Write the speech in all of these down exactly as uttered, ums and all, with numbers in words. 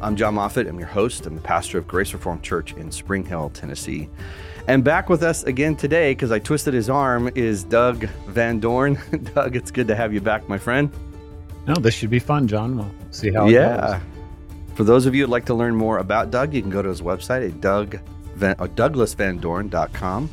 I'm John Moffitt. I'm your host. I'm the pastor of Grace Reformed Church in Spring Hill, Tennessee. And back with us again today, because I twisted his arm, is Doug Van Dorn. Doug, it's good to have you back, my friend. No, this should be fun, John. We'll see how yeah. it goes. For those of you who'd like to learn more about Doug, you can go to his website at Doug Van, uh, Douglas Van Dorn dot com.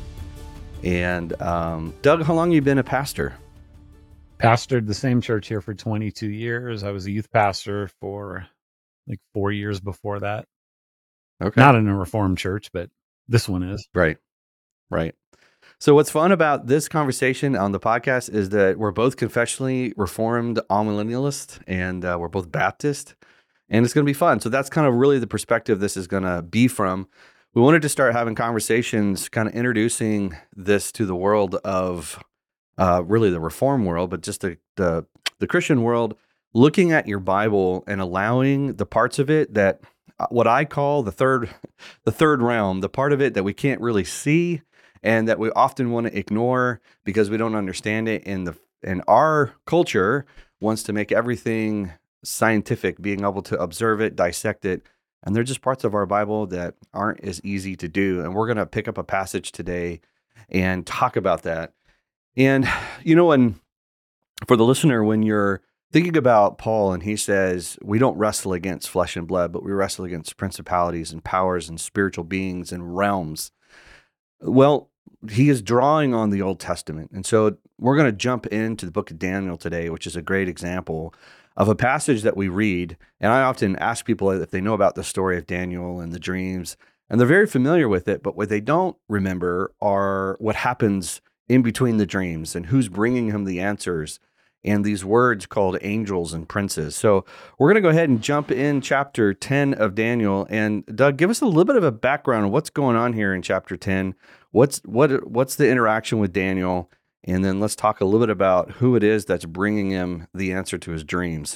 And um, Doug, how long have you been a pastor? Pastored the same church here for twenty-two years. I was a youth pastor for like four years before that. Okay. Not in a Reformed church, but this one is. Right, right. So what's fun about this conversation on the podcast is that we're both confessionally Reformed amillennialists, and uh, we're both Baptist, and it's going to be fun. So that's kind of really the perspective this is going to be from. We wanted to start having conversations, kind of introducing this to the world of uh, really the Reform world, but just the, the the Christian world, looking at your Bible and allowing the parts of it that what I call the third the third realm, the part of it that we can't really see and that we often want to ignore because we don't understand it. And the and our culture wants to make everything scientific, being able to observe it, dissect it. And they're just parts of our Bible that aren't as easy to do. And we're going to pick up a passage today and talk about that. And, you know, and for the listener, when you're thinking about Paul and he says, we don't wrestle against flesh and blood, but we wrestle against principalities and powers and spiritual beings and realms. Well, he is drawing on the Old Testament. And so we're going to jump into the book of Daniel today, which is a great example of a passage that we read. And I often ask people if they know about the story of Daniel and the dreams, and they're very familiar with it, but what they don't remember are what happens in between the dreams and who's bringing him the answers and these words called angels and princes. So we're going to go ahead and jump in chapter ten of Daniel. And Doug, give us a little bit of a background on what's going on here in chapter ten. What's what what's the interaction with Daniel? And then let's talk a little bit about who it is that's bringing him the answer to his dreams.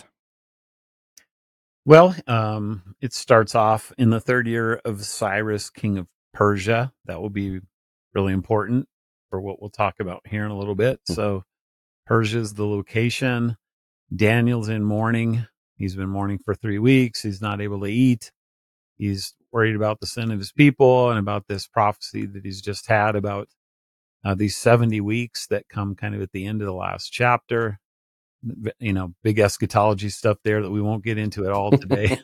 Well, um, it starts off in the third year of Cyrus, king of Persia. That will be really important for what we'll talk about here in a little bit. So Persia's the location. Daniel's in mourning. He's been mourning for three weeks. He's not able to eat. He's worried about the sin of his people and about this prophecy that he's just had about uh, these seventy weeks that come kind of at the end of the last chapter. You know, big eschatology stuff there that we won't get into at all today.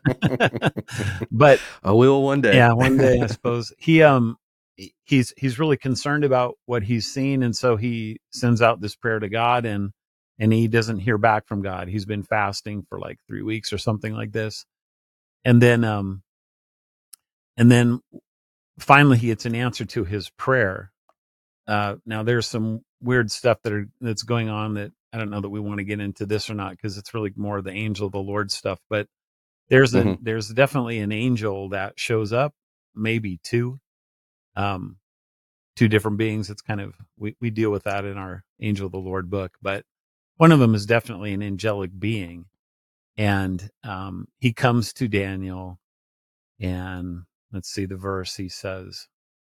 But I will one day. Yeah, one day, I suppose. He um he's he's really concerned about what he's seen, and so he sends out this prayer to God, and and he doesn't hear back from God. He's been fasting for like three weeks or something like this. And then um and then finally he gets an answer to his prayer. Uh, now there's some weird stuff that are that's going on that I don't know that we want to get into this or not, because it's really more of the angel of the Lord stuff. But there's a mm-hmm. there's definitely an angel that shows up, maybe two, um, two different beings. It's kind of we we deal with that in our Angel of the Lord book, but one of them is definitely an angelic being, and um, he comes to Daniel, and let's see the verse. He says.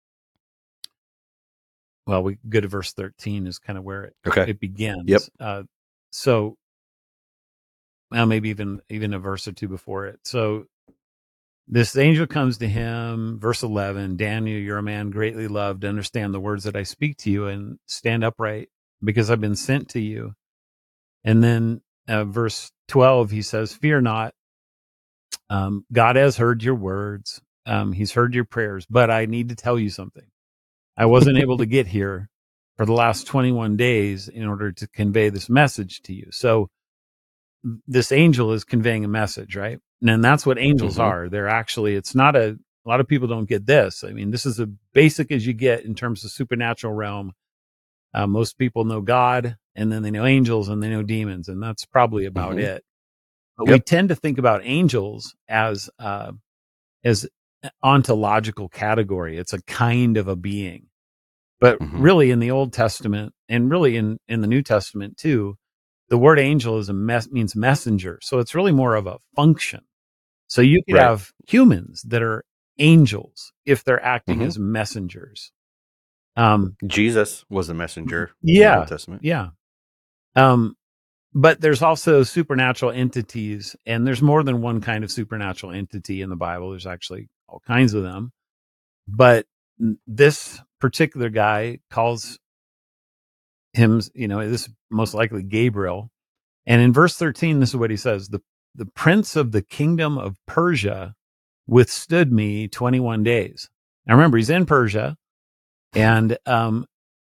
Well, we go to verse thirteen is kind of where it, okay. it begins. Yep. Uh, so, well, maybe even, even a verse or two before it. So this angel comes to him, verse eleven, Daniel, you're a man greatly loved. Understand the words that I speak to you and stand upright because I've been sent to you. And then uh, verse twelve, he says, fear not. Um, God has heard your words. Um, he's heard your prayers, but I need to tell you something. I wasn't able to get here for the last twenty-one days in order to convey this message to you. So this angel is conveying a message, right? And that's what angels mm-hmm. are. They're actually, it's not a, a lot of people don't get this. I mean, this is as basic as you get in terms of supernatural realm. Uh, most people know God, and then they know angels, and they know demons, and that's probably about mm-hmm. it. But yep. we tend to think about angels as, uh, as ontological category. It's a kind of a being. But mm-hmm. really in the Old Testament, and really in, in the New Testament too, the word angel is a mes- means messenger. So it's really more of a function. So you could right. have humans that are angels if they're acting mm-hmm. as messengers. Um, Jesus was a messenger yeah, in the Old Testament. Yeah. Um, but there's also supernatural entities, and there's more than one kind of supernatural entity in the Bible. There's actually all kinds of them. But this particular guy calls him, you know, this is most likely Gabriel. And in verse thirteen, this is what he says: the, the prince of the kingdom of Persia withstood me twenty-one days. Now remember, he's in Persia, and um,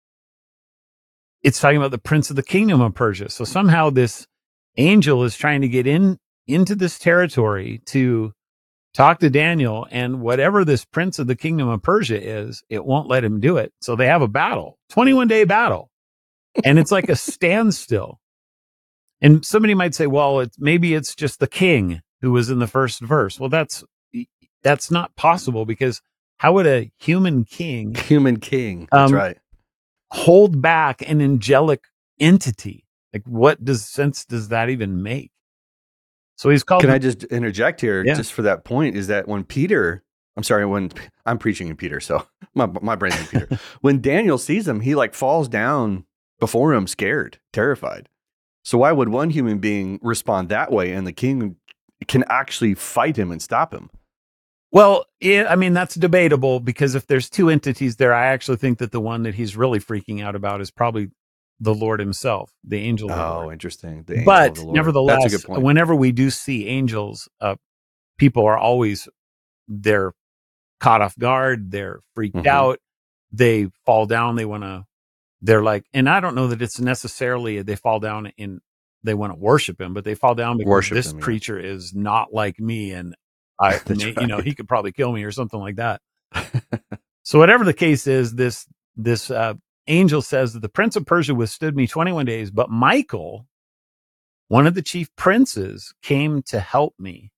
it's talking about the prince of the kingdom of Persia. So somehow this angel is trying to get in into this territory to talk to Daniel, and whatever this prince of the kingdom of Persia is, it won't let him do it. So they have a battle, twenty-one day battle, and it's like a standstill. And somebody might say, well, it's, maybe it's just the king who was in the first verse. Well, that's that's not possible, because how would a human king, human king, that's um, right, hold back an angelic entity? Like, what does sense does that even make? So he's called. Can the, I just interject here, yeah. just for that point? Is that when Peter, I'm sorry, when I'm preaching in Peter, so my my brain's in Peter. When Daniel sees him, he like falls down before him, scared, terrified. So why would one human being respond that way, and the king can actually fight him and stop him? Well, yeah, I mean, that's debatable, because if there's two entities there, I actually think that the one that he's really freaking out about is probably the Lord himself, the angel of the Oh, Lord. interesting. The angel But of the Lord. nevertheless, That's a good point. whenever we do see angels, uh, people are always, they're caught off guard, they're freaked Mhm. out, they fall down, they want to, they're like, and I don't know that it's necessarily they fall down in, they want to worship him, but they fall down because Worship this him, yeah. creature is not like me, and I, That's may, you know, right. he could probably kill me or something like that. So whatever the case is, this this uh, angel says that the prince of Persia withstood me twenty-one days, but Michael, one of the chief princes, came to help me,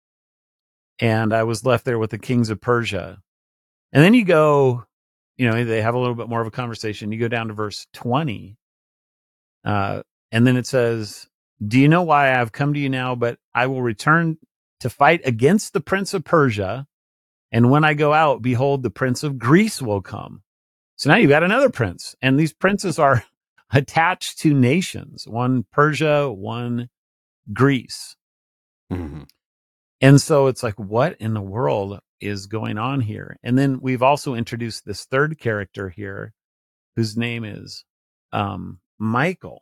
and I was left there with the kings of Persia. And then you go, you know, they have a little bit more of a conversation. You go down to verse twenty, uh, and then it says, do you know why I have come to you now? But I will return to fight against the prince of Persia. And when I go out, behold, the prince of Greece will come. So now you've got another prince. And these princes are attached to nations, one Persia, one Greece. Mm-hmm. And so it's like, what in the world is going on here? And then we've also introduced this third character here, whose name is um, Michael.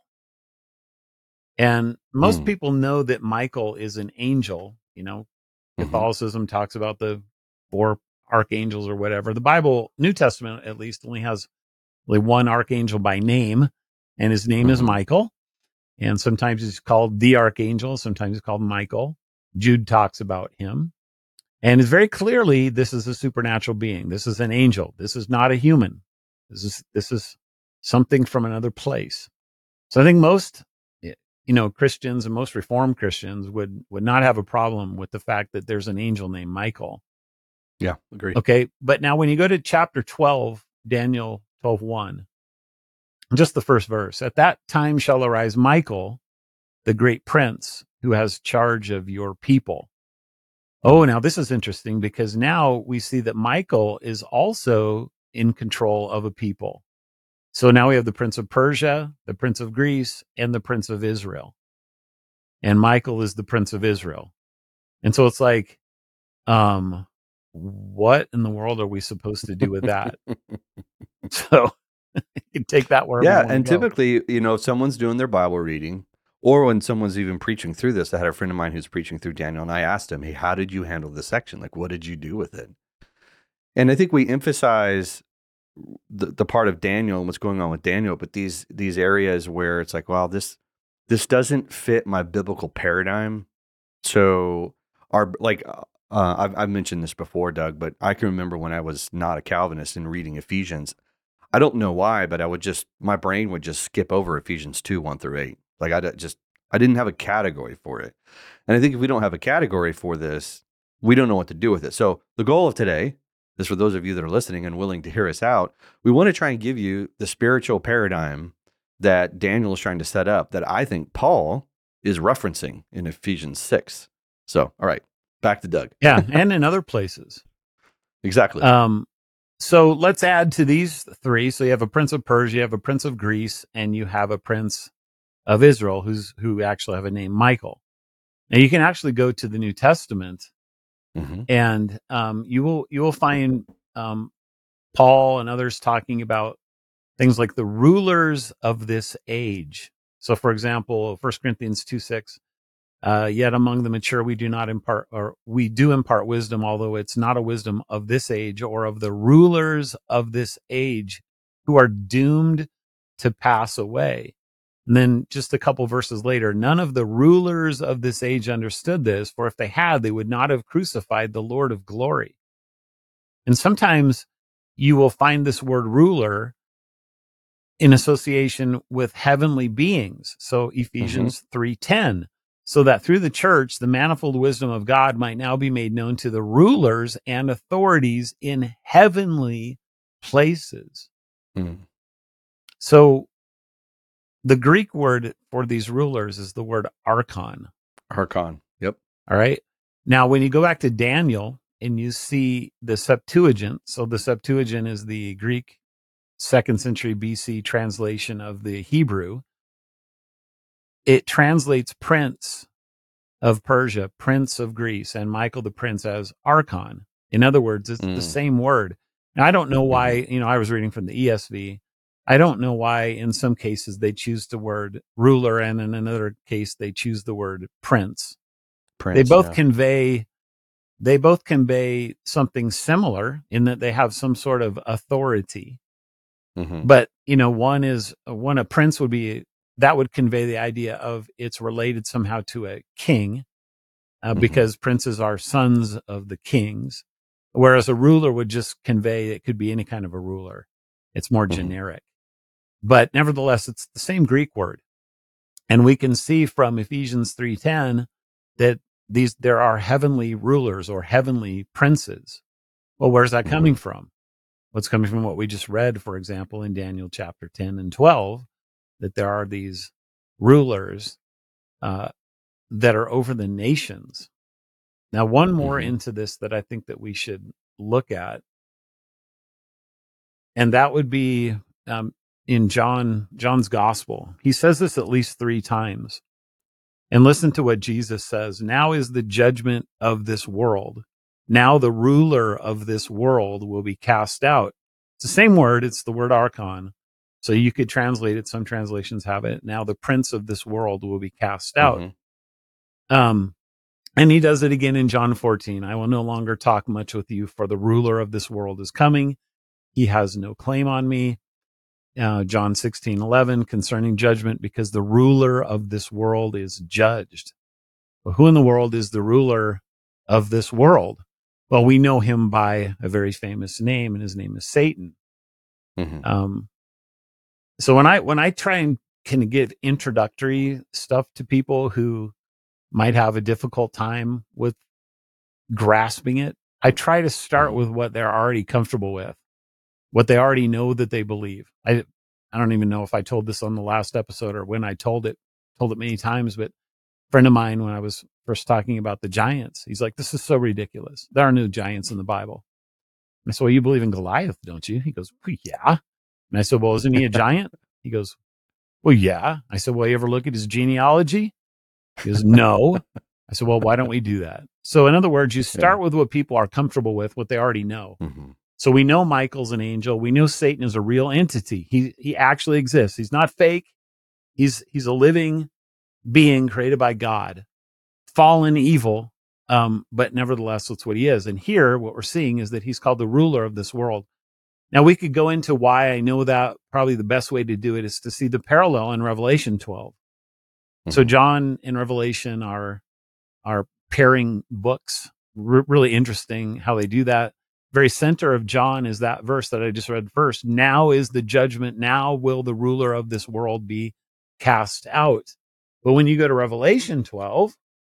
And most Mm. people know that Michael is an angel. You know, Catholicism mm-hmm. talks about the four archangels or whatever. The Bible, New Testament at least, only has only one archangel by name, and his name mm-hmm. is Michael. And sometimes he's called the archangel, sometimes he's called Michael. Jude talks about him. And it's very clearly, this is a supernatural being. This is an angel. This is not a human. This is this is something from another place. So I think most, you know, Christians and most Reformed Christians would would not have a problem with the fact that there's an angel named Michael. Yeah, agree. Okay, but now when you go to chapter twelve, Daniel twelve one, just the first verse, at that time shall arise Michael, the great prince, who has charge of your people. Oh, now this is interesting, because now we see that Michael is also in control of a people. So now we have the prince of Persia, the prince of Greece, and the prince of Israel. And Michael is the prince of Israel. And so it's like, um, what in the world are we supposed to do with that? So you can take that wherever yeah, you want and to go. typically, you know, if someone's doing their Bible reading, or when someone's even preaching through this. I had a friend of mine who's preaching through Daniel, and I asked him, hey, how did you handle this section? Like, what did you do with it? And I think we emphasize the, the part of Daniel and what's going on with Daniel, but these these areas where it's like, wow, this this doesn't fit my biblical paradigm. So our like uh, I've, I've mentioned this before, Doug, but I can remember when I was not a Calvinist and reading Ephesians. I don't know why, but I would just my brain would just skip over Ephesians two one through eight. Like I just I didn't have a category for it, and I think if we don't have a category for this, we don't know what to do with it. So the goal of today is for those of you that are listening and willing to hear us out. We want to try and give you the spiritual paradigm that Daniel is trying to set up, that I think Paul is referencing in Ephesians six. So, all right, back to Doug. Yeah, and in other places. Exactly. Um, so let's add to these three. So you have a prince of Persia, you have a prince of Greece, and you have a prince of Israel, who's who actually have a name Michael. Now you can actually go to the New Testament, Mm-hmm. and um, you will you will find um, Paul and others talking about things like the rulers of this age. So, for example, First Corinthians two six. Uh, yet among the mature, we do not impart, or we do impart wisdom, although it's not a wisdom of this age or of the rulers of this age who are doomed to pass away. And then just a couple verses later, none of the rulers of this age understood this, for if they had, they would not have crucified the Lord of glory. And sometimes you will find this word ruler in association with heavenly beings. So Ephesians mm-hmm. three ten. So that through the church, the manifold wisdom of God might now be made known to the rulers and authorities in heavenly places. Mm. So the Greek word for these rulers is the word archon. Archon. Yep. All right. Now, when you go back to Daniel and you see the Septuagint, so the Septuagint is the Greek second century B C translation of the Hebrew. It translates prince of Persia, prince of Greece, and Michael the prince as archon. In other words, it's mm. the same word. Now, I don't know why, mm-hmm. you know, I was reading from the E S V. I don't know why in some cases they choose the word ruler, and in another case they choose the word prince. Prince they both yeah. convey they both convey something similar in that they have some sort of authority. Mm-hmm. But, you know, one is one a prince would be that would convey the idea of it's related somehow to a king, uh, mm-hmm. because princes are sons of the kings, whereas a ruler would just convey it could be any kind of a ruler. It's more mm-hmm. generic. But nevertheless, it's the same Greek word. And we can see from Ephesians three ten that these there are heavenly rulers or heavenly princes. Well, where's that coming mm-hmm. from? What's coming from what we just read, for example, in Daniel chapter ten and twelve, that there are these rulers uh, that are over the nations. Now, one more mm-hmm. into this that I think that we should look at, and that would be um, in John John's gospel. He says this at least three times. And listen to what Jesus says. Now is the judgment of this world. Now the ruler of this world will be cast out. It's the same word. It's the word archon. So you could translate it. Some translations have it. Now the prince of this world will be cast out. Mm-hmm. Um, and he does it again in John fourteen. I will no longer talk much with you, for the ruler of this world is coming. He has no claim on me. Uh, John sixteen eleven, concerning judgment, because the ruler of this world is judged. Well, who in the world is the ruler of this world? Well, we know him by a very famous name, and his name is Satan. Mm-hmm. Um, so when I when I try and can give introductory stuff to people who might have a difficult time with grasping it, I try to start with what they're already comfortable with, what they already know that they believe. I I don't even know if I told this on the last episode or when I told it, told it many times, but a friend of mine, when I was first talking about the giants, he's like, this is so ridiculous. There are no giants in the Bible. And I said, well, you believe in Goliath, don't you? He goes, well, yeah. And I said, well, isn't he a giant? He goes, well, yeah. I said, well, you ever look at his genealogy? He goes, no. I said, well, why don't we do that? So in other words, you start yeah. with what people are comfortable with, what they already know. Mm-hmm. So we know Michael's an angel. We know Satan is a real entity. He he actually exists. He's not fake. He's he's a living being created by God, fallen evil, um, but nevertheless, that's what he is. And here, what we're seeing is that he's called the ruler of this world. Now, we could go into why I know that. Probably the best way to do it is to see the parallel in Revelation twelve. Mm-hmm. So John and Revelation are, are pairing books. R- really interesting how they do that. Very center of John is that verse that I just read first. Now is the judgment. Now will the ruler of this world be cast out. But when you go to Revelation twelve,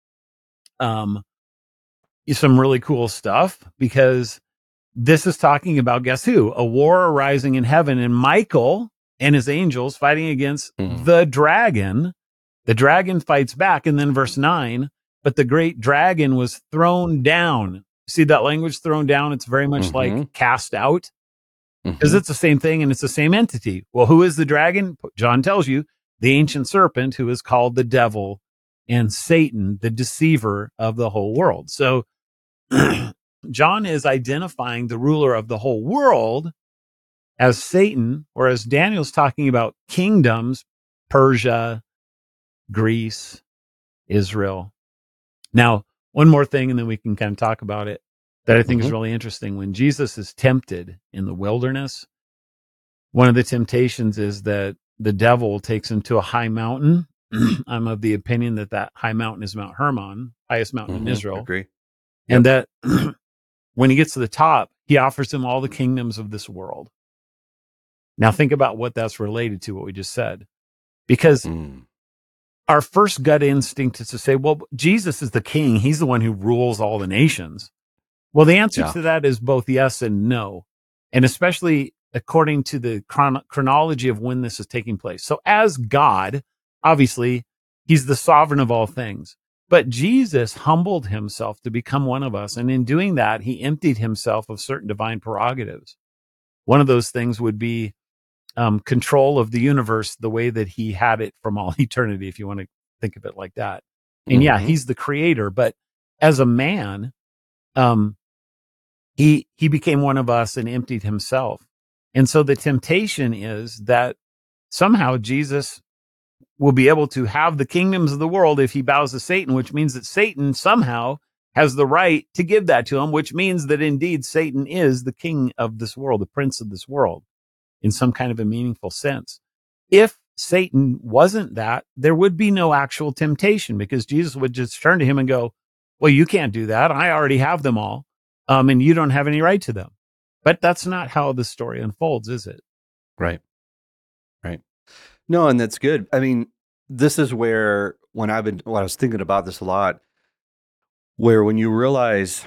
um, some really cool stuff, because this is talking about, guess who? A war arising in heaven, and Michael and his angels fighting against mm. the dragon. The dragon fights back. And then verse nine, but the great dragon was thrown down. See that language, thrown down? It's very much mm-hmm. like cast out, because mm-hmm. it's the same thing and it's the same entity. Well, who is the dragon? John tells you, the ancient serpent who is called the devil and Satan, the deceiver of the whole world. So John is identifying the ruler of the whole world as Satan, whereas Daniel's talking about kingdoms, Persia, Greece, Israel. Now, one more thing, and then we can kind of talk about it, that I think mm-hmm. is really interesting. When Jesus is tempted in the wilderness, one of the temptations is that the devil takes him to a high mountain. I'm of the opinion that that high mountain is Mount Hermon, highest mountain mm-hmm. in Israel. Agree. And yep. that when he gets to the top, he offers him all the kingdoms of this world. Now think about what that's related to, what we just said. Because mm. our first gut instinct is to say, well, Jesus is the king. He's the one who rules all the nations. Well, the answer yeah. to that is both yes and no. And especially according to the chron- chronology of when this is taking place. So as God, obviously, he's the sovereign of all things. But Jesus humbled himself to become one of us. And in doing that, he emptied himself of certain divine prerogatives. One of those things would be um, control of the universe the way that he had it from all eternity, if you want to think of it like that. And mm-hmm. yeah, he's the creator. But as a man, um, he he became one of us and emptied himself. And so the temptation is that somehow Jesus will be able to have the kingdoms of the world if he bows to Satan, which means that Satan somehow has the right to give that to him, which means that indeed Satan is the king of this world, the prince of this world, in some kind of a meaningful sense. If Satan wasn't that, there would be no actual temptation, because Jesus would just turn to him and go, well, you can't do that. I already have them all, um, and you don't have any right to them. But that's not how the story unfolds, is it? Right. Right. No, and that's good. I mean, this is where, when I've been, when I was thinking about this a lot, where when you realize,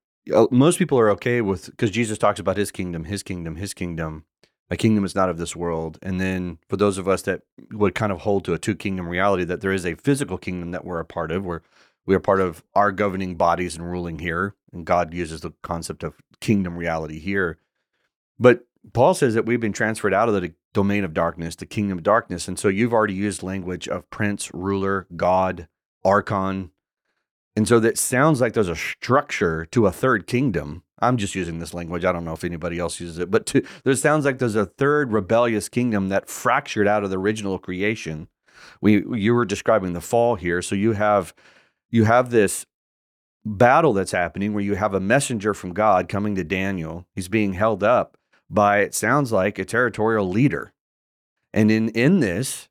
most people are okay with, because Jesus talks about his kingdom, his kingdom, his kingdom. My kingdom is not of this world. And then for those of us that would kind of hold to a two kingdom reality, that there is a physical kingdom that we're a part of, where we are part of our governing bodies and ruling here. And God uses the concept of kingdom reality here. But Paul says that we've been transferred out of the domain of darkness, the kingdom of darkness. And so you've already used language of prince, ruler, God, archon. And so that sounds like there's a structure to a third kingdom. I'm just using this language. I don't know if anybody else uses it, but to, there sounds like there's a third rebellious kingdom that fractured out of the original creation. We you were describing the fall here. So you have you have this battle that's happening where you have a messenger from God coming to Daniel. He's being held up by, it sounds like, a territorial leader. And in, in this,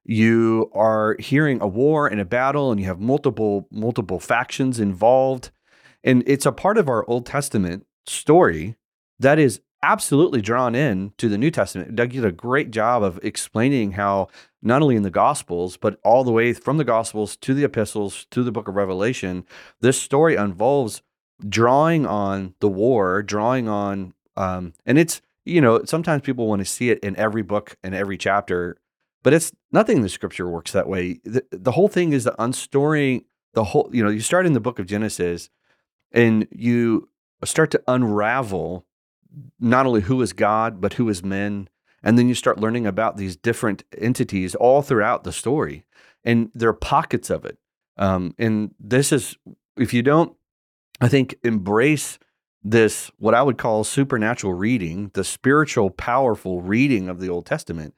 you are hearing a war and a battle, and you have multiple, multiple factions involved. And it's a part of our Old Testament story that is absolutely drawn in to the New Testament. Doug did a great job of explaining how, not only in the Gospels, but all the way from the Gospels to the epistles to the book of Revelation, this story involves drawing on the war, drawing on, um, and it's, you know, sometimes people want to see it in every book and every chapter, but it's nothing in the scripture works that way. The, the whole thing is the unstoring, the whole, you know, you start in the book of Genesis and you start to unravel not only who is God, but who is men. And then you start learning about these different entities all throughout the story. And there are pockets of it. Um, and this is, if you don't, I think, embrace this, what I would call supernatural reading, the spiritual, powerful reading of the Old Testament,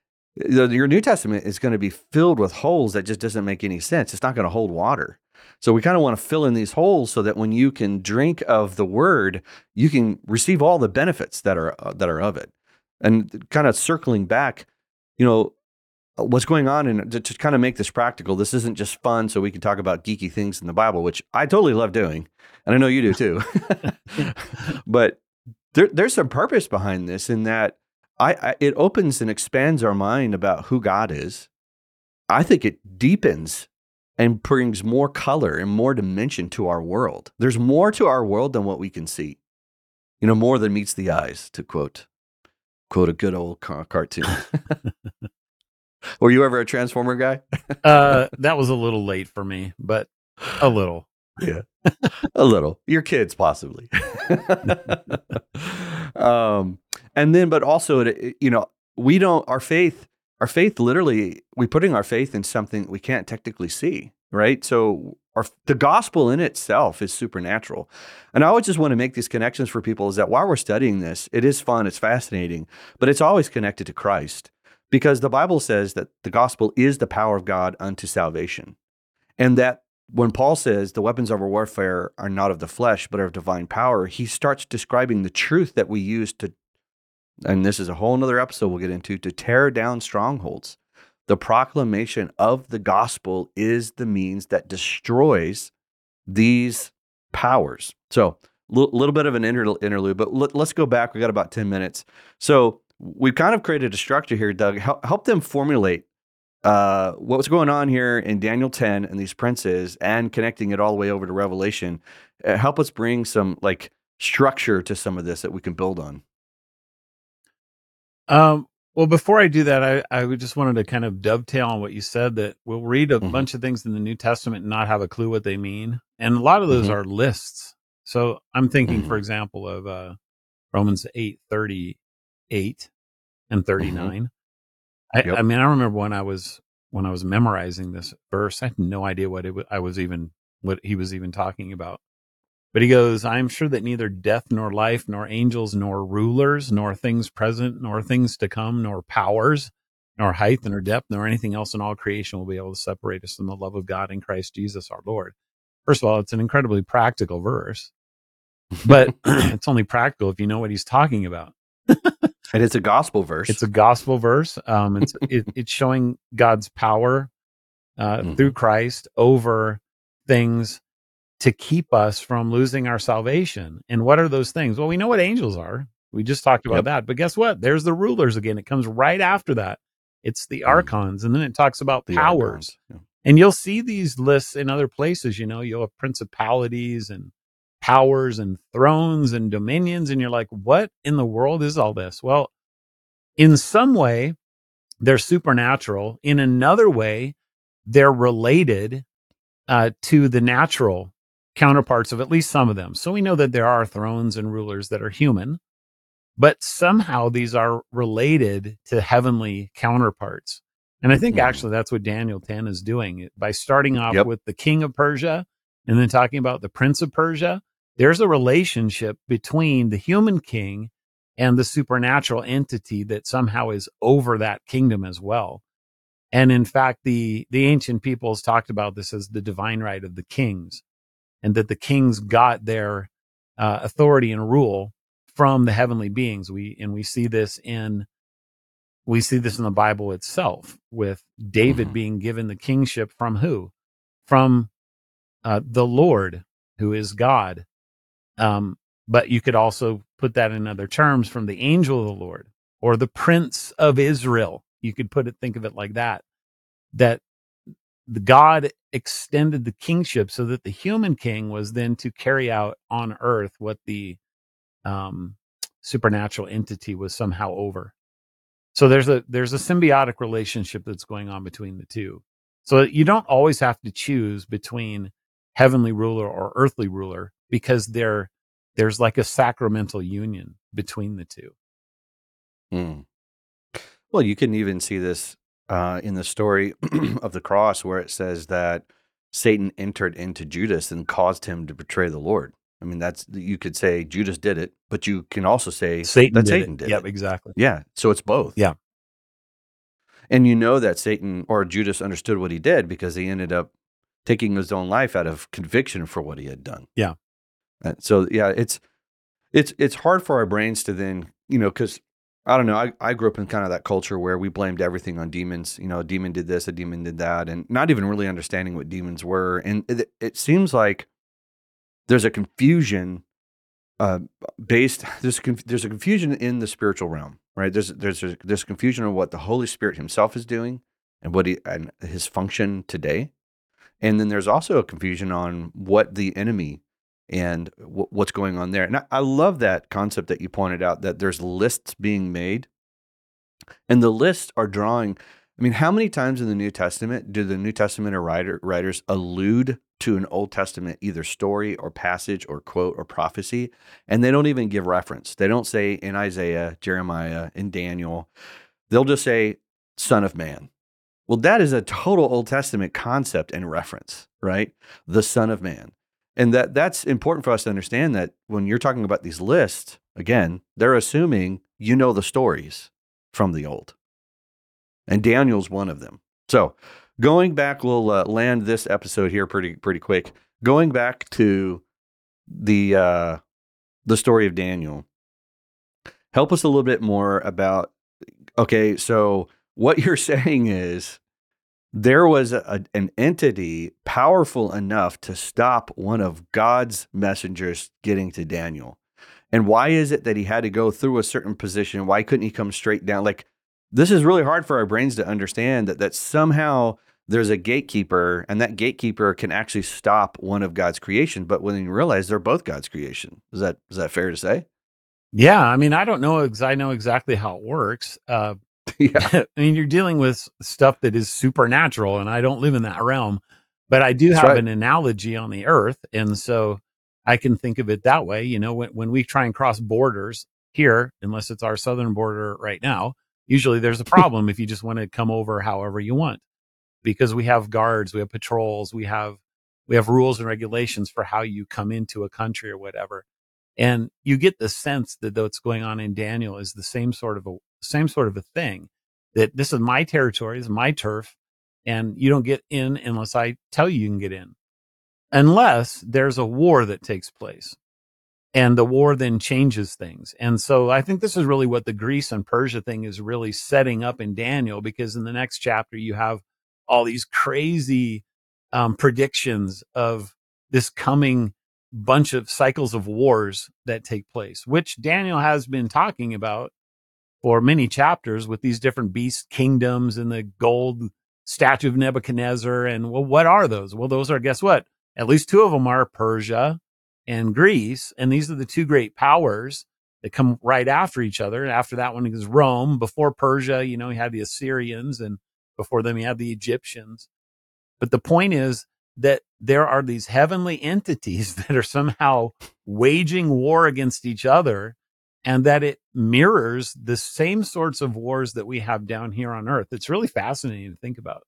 your New Testament is going to be filled with holes that just doesn't make any sense. It's not going to hold water. So we kind of want to fill in these holes so that when you can drink of the word, you can receive all the benefits that are uh, that are of it. And kind of circling back, you know, what's going on, and to, to kind of make this practical, this isn't just fun so we can talk about geeky things in the Bible, which I totally love doing, and I know you do too. But there, there's some purpose behind this, in that I, I it opens and expands our mind about who God is. I think it deepens and brings more color and more dimension to our world. There's more to our world than what we can see. You know, more than meets the eyes, to quote quote a good old car- cartoon. Were you ever a Transformer guy? uh, that was a little late for me, but a little. Yeah, a little. Your kids, possibly. um, and then, but also, you know, we don't, our faith, our faith literally, we're putting our faith in something we can't technically see, right? So our, the gospel in itself is supernatural. And I always just want to make these connections for people is that while we're studying this, it is fun, it's fascinating, but it's always connected to Christ because the Bible says that the gospel is the power of God unto salvation. And that when Paul says the weapons of our warfare are not of the flesh, but are of divine power, he starts describing the truth that we use to, and this is a whole nother episode we'll get into, to tear down strongholds. The proclamation of the gospel is the means that destroys these powers. So a l- little bit of an inter- interlude, but l- let's go back. We got about ten minutes. So we've kind of created a structure here, Doug. Help, help them formulate uh, what was going on here in Daniel ten and these princes and connecting it all the way over to Revelation. Uh, help us bring some like structure to some of this that we can build on. Um, well, before I do that, I, I just wanted to kind of dovetail on what you said, that we'll read a Mhm. bunch of things in the New Testament and not have a clue what they mean. And a lot of those Mhm. are lists. So I'm thinking, for Mhm. example, of uh, Romans eight thirty-eight and thirty-nine. I, Yep. I mean, I remember when I was when I was memorizing this verse, I had no idea what it was, I was even what he was even talking about. But he goes, I am sure that neither death nor life, nor angels, nor rulers, nor things present, nor things to come, nor powers, nor height, nor depth, nor anything else in all creation will be able to separate us from the love of God in Christ Jesus our Lord. First of all, it's an incredibly practical verse, but it's only practical if you know what he's talking about. And it's a gospel verse. It's a gospel verse. Um, it's it, it's showing God's power uh, Mhm. through Christ over things to keep us from losing our salvation. And what are those things? Well, we know what angels are. We just talked about Yep. that. But guess what? There's the rulers again. It comes right after that. It's the Mm. archons. And then it talks about The powers. archons. Yeah. And you'll see these lists in other places. You know, you'll have principalities and powers and thrones and dominions. And you're like, what in the world is all this? Well, in some way, they're supernatural. In another way, they're related uh, to the natural counterparts of at least some of them. So we know that there are thrones and rulers that are human, but somehow these are related to heavenly counterparts. And I think Mhm. actually that's what Daniel ten is doing. By starting off Yep. with the king of Persia and then talking about the prince of Persia, there's a relationship between the human king and the supernatural entity that somehow is over that kingdom as well. And in fact, the, the ancient peoples talked about this as the divine right of the kings, and that the kings got their uh, authority and rule from the heavenly beings. We and we see this in we see this in the Bible itself, with David Mhm. being given the kingship from who? From uh, the Lord, who is God. Um, but you could also put that in other terms, from the angel of the Lord or the Prince of Israel. You could put it, think of it like that. That the God extended the kingship so that the human king was then to carry out on earth what the um, supernatural entity was somehow over. So there's a there's a symbiotic relationship that's going on between the two. So you don't always have to choose between heavenly ruler or earthly ruler, because there there's like a sacramental union between the two. Mm. Well, you can even see this uh, in the story of the cross where it says that Satan entered into Judas and caused him to betray the Lord. I mean, that's you could say Judas did it, but you can also say Satan that did Satan it. did Yep, it. exactly. Yeah, so it's both. Yeah. And you know that Satan or Judas understood what he did because he ended up taking his own life out of conviction for what he had done. Yeah. Uh, so yeah, it's it's it's hard for our brains to then, you know, because I don't know, I, I grew up in kind of that culture where we blamed everything on demons. You know, a demon did this, a demon did that, and not even really understanding what demons were. And it, it seems like there's a confusion uh, based there's a, conf- there's a confusion in the spiritual realm, right? There's there's a, there's confusion on what the Holy Spirit Himself is doing and what he and his function today, and then there's also a confusion on what the enemy and w- what's going on there. And I, I love that concept that you pointed out, that there's lists being made, and the lists are drawing. I mean, how many times in the New Testament do the New Testament or writer, writers allude to an Old Testament either story or passage or quote or prophecy, and they don't even give reference? They don't say in Isaiah, Jeremiah, in Daniel. They'll just say Son of Man. Well, that is a total Old Testament concept and reference, right? The Son of Man. And that that's important for us to understand that when you're talking about these lists, again, they're assuming you know the stories from the old. And Daniel's one of them. So going back, we'll uh, land this episode here pretty pretty quick. Going back to the uh, the story of Daniel, help us a little bit more about, okay, so what you're saying is there was a, an entity powerful enough to stop one of God's messengers getting to Daniel. And why is it that he had to go through a certain position? Why couldn't he come straight down? Like, this is really hard for our brains to understand that, that somehow there's a gatekeeper, and that gatekeeper can actually stop one of God's creation. But when you realize they're both God's creation, is that is that fair to say? Yeah, I mean, I don't know, ex- I know exactly how it works. Uh, Yeah. I mean, you're dealing with stuff that is supernatural, and I don't live in that realm, but I do That's have right. an analogy on the earth. And so I can think of it that way. You know, when, when we try and cross borders here, unless it's our southern border right now, usually there's a problem if you just want to come over however you want, because we have guards, we have patrols, we have, we have rules and regulations for how you come into a country or whatever. And you get the sense that what's going on in Daniel is the same sort of a same sort of a thing, that this is my territory, this is my turf, and you don't get in unless I tell you you can get in, unless there's a war that takes place. And the war then changes things. And so I think this is really what the Greece and Persia thing is really setting up in Daniel, because in the next chapter, you have all these crazy um, predictions of this coming bunch of cycles of wars that take place, which Daniel has been talking about for many chapters with these different beast kingdoms and the gold statue of Nebuchadnezzar. And well, what are those? Well, those are, guess what? At least two of them are Persia and Greece. And these are the two great powers that come right after each other. And after that one is Rome. Before Persia, you know, he had the Assyrians, and before them, he had the Egyptians. But the point is that there are these heavenly entities that are somehow waging war against each other, and that it mirrors the same sorts of wars that we have down here on earth. It's really fascinating to think about.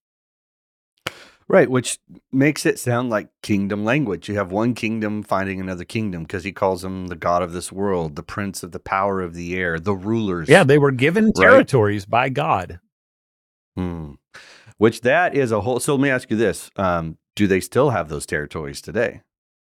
Right, which makes it sound like kingdom language. You have one kingdom fighting another kingdom because he calls him the God of this world, the prince of the power of the air, the rulers. Yeah, they were given territories right? by God. Hmm. Which that is a whole. So let me ask you this. Um, do they still have those territories today?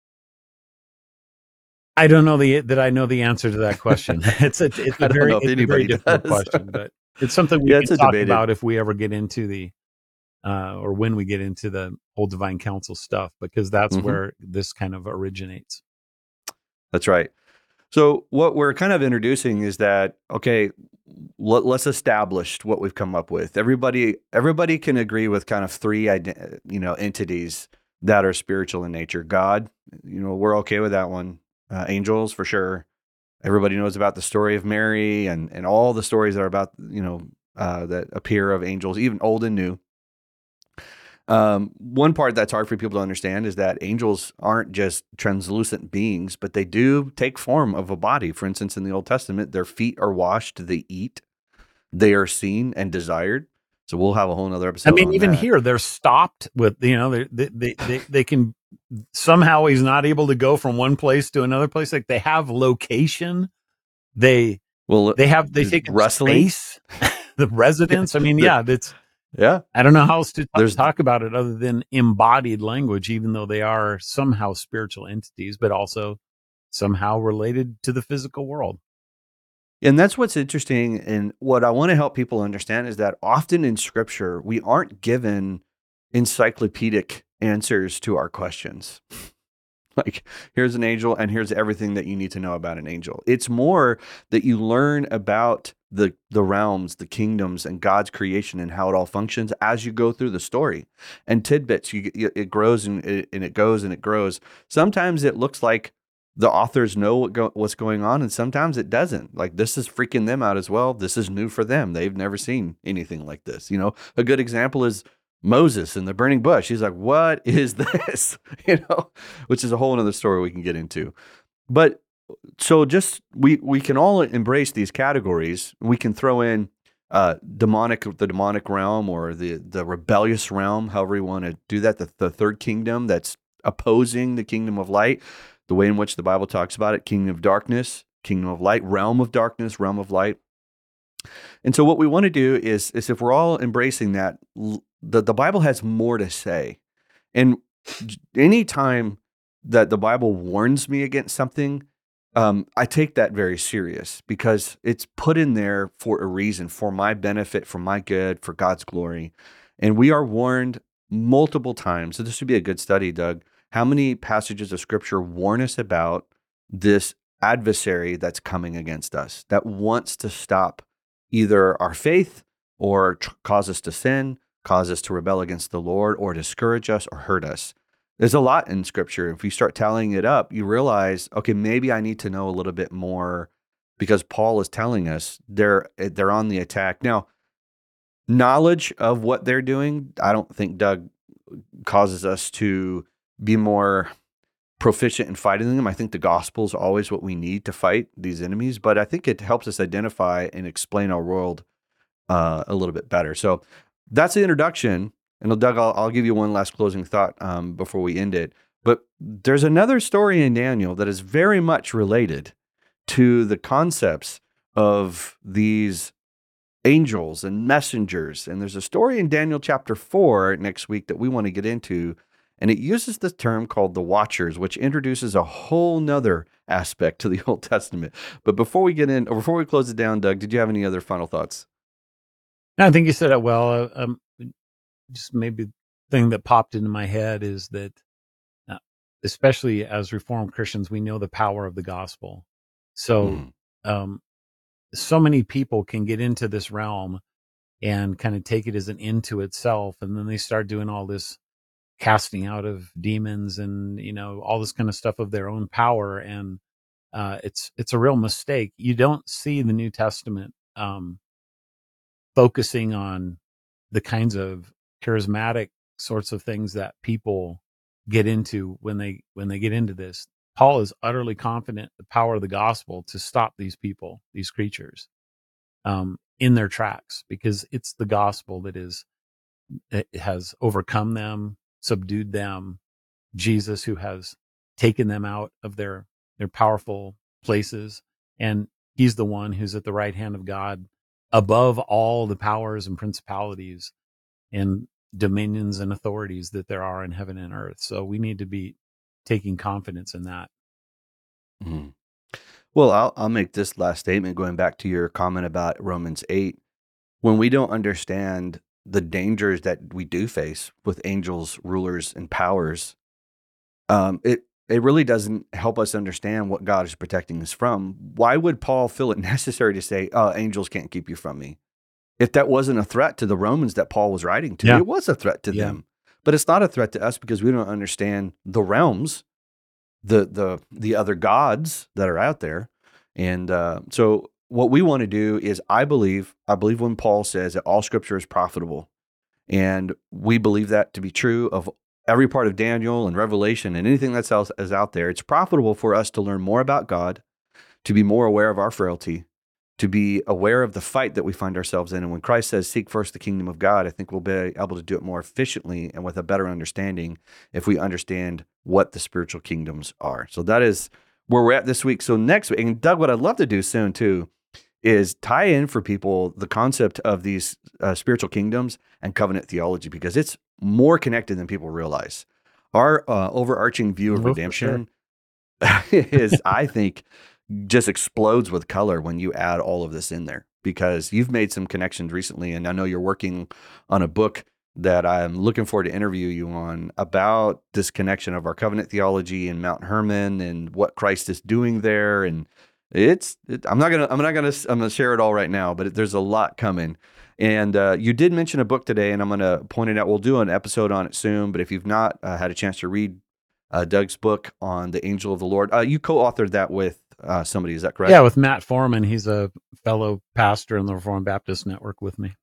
I don't know the that I know the answer to that question. It's a it's a very, it's a very difficult does. question, but it's something we yeah, can talk debated. about if we ever get into the uh, or when we get into the whole divine council stuff, because that's mm-hmm. where this kind of originates. That's right. So what we're kind of introducing is that, okay, let, let's establish what we've come up with. Everybody, everybody can agree with kind of three, you know, entities that are spiritual in nature. God, you know, we're okay with that one. Uh, angels, for sure. Everybody knows about the story of Mary and, and all the stories that are about, you know, uh, that appear of angels, even old and new. Um, one part that's hard for people to understand is that angels aren't just translucent beings, but they do take form of a body. For instance, in the Old Testament, their feet are washed, they eat, they are seen and desired. So we'll have a whole nother episode. I mean, on even that. here, they're stopped with, you know, they, they, they, they, they can somehow he's not able to go from one place to another place. Like, they have location. They, well, they have, they take space, the residence. I mean, yeah, that's, yeah. I don't know how else to talk, talk about it other than embodied language, even though they are somehow spiritual entities, but also somehow related to the physical world. And that's what's interesting. And what I want to help people understand is that often in scripture, we aren't given encyclopedic answers to our questions. Like, here's an angel and here's everything that you need to know about an angel. It's more that you learn about the the realms, the kingdoms, and God's creation and how it all functions as you go through the story. And tidbits, you, it grows and it, and it goes and it grows. Sometimes it looks like the authors know what go, what's going on, and sometimes it doesn't. Like, this is freaking them out as well. This is new for them. They've never seen anything like this. You know, a good example is Moses in the burning bush. He's like, what is this? You know, which is a whole other story we can get into. But so just we we can all embrace these categories. We can throw in uh, demonic, the demonic realm, or the the rebellious realm, however you want to do that, the, the third kingdom that's opposing the kingdom of light, the way in which the Bible talks about it, kingdom of darkness, kingdom of light, realm of darkness, realm of light. And so what we want to do is, is if we're all embracing that, the, the Bible has more to say. And anytime that the Bible warns me against something, um, I take that very serious because it's put in there for a reason, for my benefit, for my good, for God's glory. And we are warned multiple times. So this would be a good study, Doug. How many passages of Scripture warn us about this adversary that's coming against us, that wants to stop either our faith or tr- cause us to sin, cause us to rebel against the Lord, or discourage us or hurt us? There's a lot in Scripture. If you start tallying it up, you realize, okay, maybe I need to know a little bit more because Paul is telling us they're they're on the attack. Now, knowledge of what they're doing, I don't think, Doug, causes us to be more proficient in fighting them. I think the gospel is always what we need to fight these enemies, but I think it helps us identify and explain our world uh, a little bit better. So that's the introduction. And Doug, I'll, I'll give you one last closing thought um, before we end it. But there's another story in Daniel that is very much related to the concepts of these angels and messengers. And there's a story in Daniel chapter four next week that we want to get into. And it uses the term called the Watchers, which introduces a whole nother aspect to the Old Testament. But before we get in, or before we close it down, Doug, did you have any other final thoughts? No, I think you said it well. Uh, um, just maybe the thing that popped into my head is that, uh, especially as Reformed Christians, we know the power of the gospel. So, mm. um, so many people can get into this realm and kind of take it as an end to itself, and then they start doing all this casting out of demons and, you know, all this kind of stuff of their own power. And uh, it's it's a real mistake. You don't see the New Testament um, focusing on the kinds of charismatic sorts of things that people get into when they when they get into this. Paul is utterly confident the power of the gospel to stop these people, these creatures, um, in their tracks, because it's the gospel that is it has overcome them, subdued them. Jesus, who has taken them out of their their powerful places, and he's the one who's at the right hand of God, above all the powers and principalities and dominions and authorities that there are in heaven and earth. So we need to be taking confidence in that. Mm-hmm. Well, I'll I'll make this last statement going back to your comment about Romans eight. When we don't understand the dangers that we do face with angels, rulers, and powers, um, it it really doesn't help us understand what God is protecting us from. Why would Paul feel it necessary to say, "Oh, angels can't keep you from me"? If that wasn't a threat to the Romans that Paul was writing to, yeah. It was a threat to yeah. them. But it's not a threat to us because we don't understand the realms, the the the other gods that are out there. And uh, so what we want to do is, I believe, I believe when Paul says that all Scripture is profitable, and we believe that to be true of every part of Daniel and Revelation and anything that's else is out there. It's profitable for us to learn more about God, to be more aware of our frailty, to be aware of the fight that we find ourselves in. And when Christ says, seek first the kingdom of God, I think we'll be able to do it more efficiently and with a better understanding if we understand what the spiritual kingdoms are. So that is where we're at this week. So next week, and Doug, what I'd love to do soon too, is tie in for people the concept of these uh, spiritual kingdoms and covenant theology, because it's more connected than people realize. Our uh, overarching view of oh, redemption sure. is, I think, just explodes with color when you add all of this in there, because you've made some connections recently, and I know you're working on a book that I'm looking forward to interview you on about this connection of our covenant theology and Mount Hermon and what Christ is doing there. And it's, it, I'm not gonna, I'm not gonna, I'm gonna share it all right now, but it, there's a lot coming. And uh, you did mention a book today, and I'm gonna point it out. We'll do an episode on it soon. But if you've not uh, had a chance to read uh, Doug's book on the Angel of the Lord, uh, you co-authored that with uh, somebody. Is that correct? Yeah, with Matt Foreman. He's a fellow pastor in the Reformed Baptist Network with me.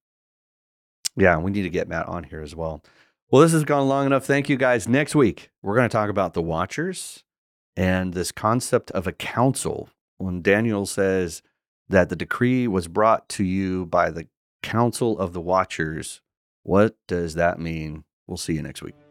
Yeah, we need to get Matt on here as well. Well, this has gone long enough. Thank you, guys. Next week, we're going to talk about the Watchers and this concept of a council. When Daniel says that the decree was brought to you by the Council of the Watchers. What does that mean? We'll see you next week.